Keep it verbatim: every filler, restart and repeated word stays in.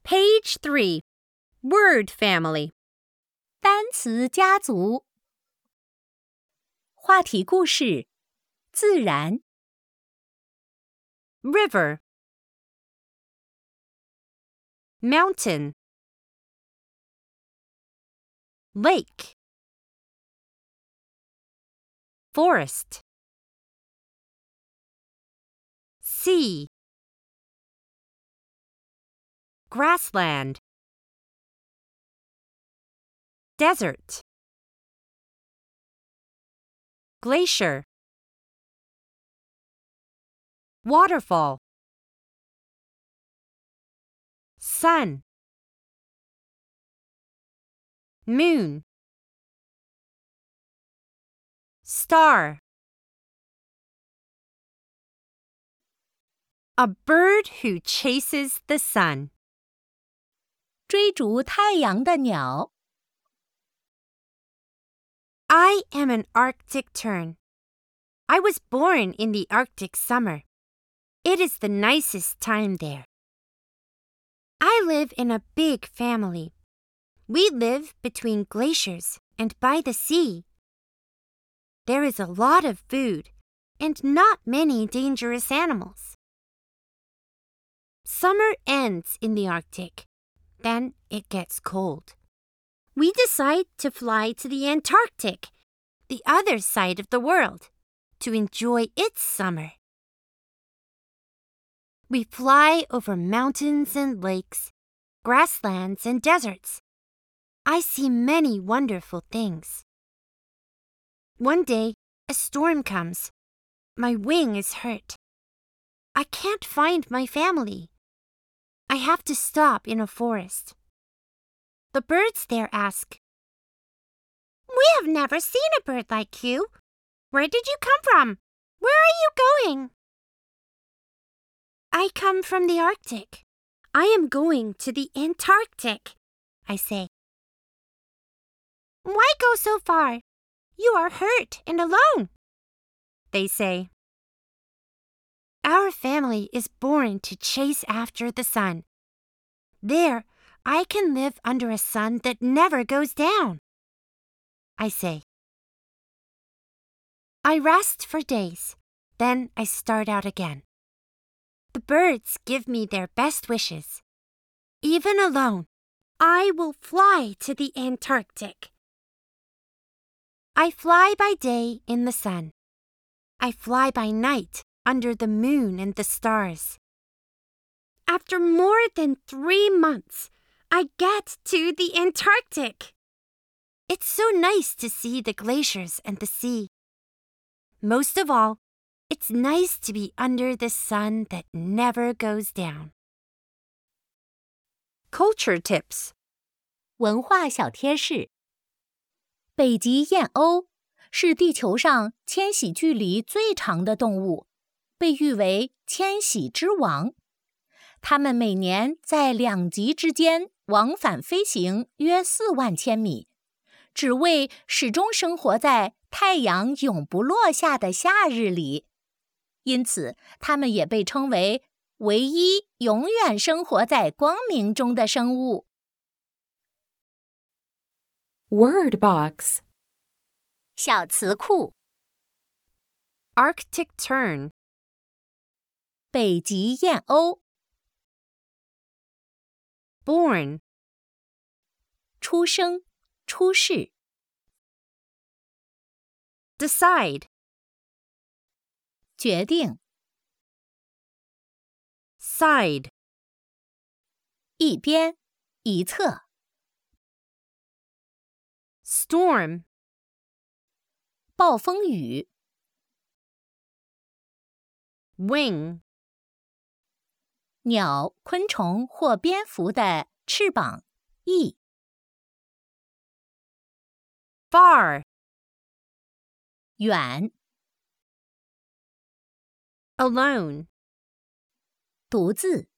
Page three. Word family. 单词家族。话题故事：自然。 River. Mountain. Lake. Forest. Sea. Grassland. Desert. Glacier. Waterfall. Sun. Moon. Star. A bird who chases the sun. 追逐太阳的鸟。 I am an Arctic tern. I was born in the Arctic summer. It is the nicest time there. I live in a big family. We live between glaciers and by the sea. There is a lot of food and not many dangerous animals. Summer ends in the Arctic. Then it gets cold. We decide to fly to the Antarctic, the other side of the world, to enjoy its summer. We fly over mountains and lakes, grasslands and deserts. I see many wonderful things. One day, a storm comes. My wing is hurt. I can't find my family. I have to stop in a forest. The birds there ask, "We have never seen a bird like you. Where did you come from? Where are you going?" "I come from the Arctic. I am going to the Antarctic," I say. "Why go so far? You are hurt and alone," they say. Our family is born to chase after the sun. There, I can live under a sun that never goes down, I say. I rest for days, then I start out again. The birds give me their best wishes. Even alone, I will fly to the Antarctic. I fly by day in the sun. I fly by night under the moon and the stars. After more than three months, I get to the Antarctic. It's so nice to see the glaciers and the sea. Most of all, it's nice to be under the sun that never goes down. Culture tips. 文化小贴士：北极燕鸥是地球上迁徙距离最长的动物，被誉为迁徙之王。它们每年在两极之间往返飞行约四万千米，只为始终生活在太阳永不落下的夏日里。因此，它们也被称为唯一永远生活在光明中的生物。 Word box. 小词库： Arctic tern. 北极燕鸥。 Born. 出生、出世。 Decide. 决定。 Side. 一边、一侧。 Storm. 暴风雨。 Wing. 鸟、昆虫或蝙蝠的翅膀、翼。 Far. 远。 Alone. 独自。